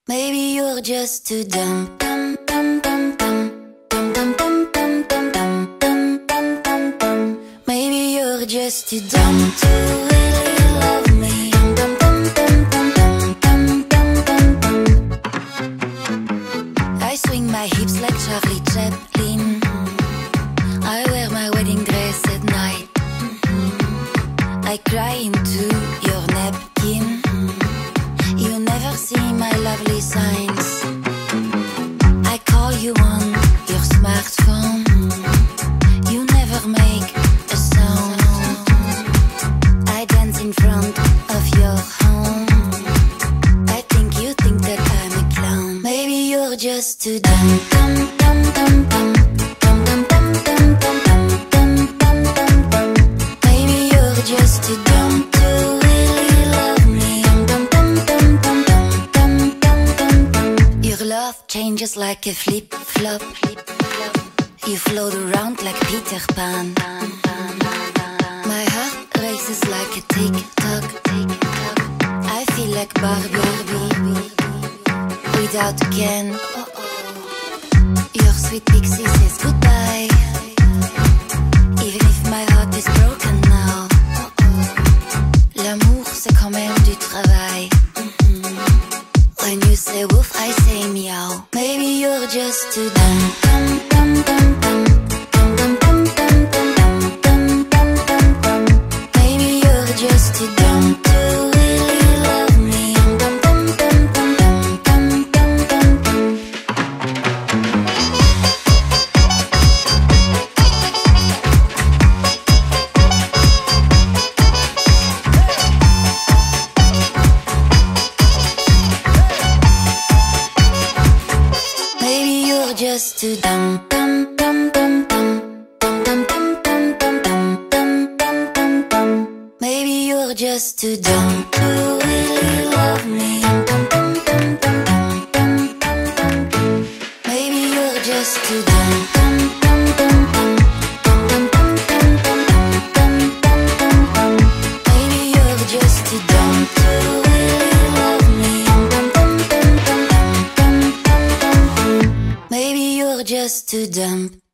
Maybe you're just too dumb. Dum dum dum dum dum dum dum dum dum dum dum dum dum dum. Maybe you're just too dumb to really love me. Dum dum dum dum dum dum dum dum dum. I swing my hips like Charlie Chaplin. I wear my wedding dress at night. I cry into your napkin. You never see my lovely signs. I call you on your smartphone. You never make a sound. I dance in front of your home. I think you think that I'm a clown. Maybe you're just too dumb. Dum dum dum dum dum dum dum dum dum dum dum dum dum. Maybe you're just too dumb to really love me. Dum dum dum dum dum dum dum dum dum. Your love changes like a flip-flop. You float around like Peter Pan. My heart races like a tick-tock. I feel like Barbie without a Ken. Your sweet pixie says goodbye, even if my heart is broken now. L'amour c'est quand même du travail. When you say woof, I say meow. Maybe you're just too dumb. Dum dum dum dum dum dum dum dum dum dum dum dum dum. Maybe you're just too dumb to really love me. Dum dum dum dum dum dum dum dum dum. Maybe you're just too dumb. Dum dum dum dum dum dum dum dum dum dum dum dum dum. Maybe you're just too dumb to really love me. Dum dum dum dum dum dum dum dum dum. Maybe you're just too dumb. Dum dum dum dum dum dum dum dum dum dum dum dum dum. Maybe you're just too dumb to really love me. Dum dum dum dum dum dum dum dum dum. Maybe you're just too dumb.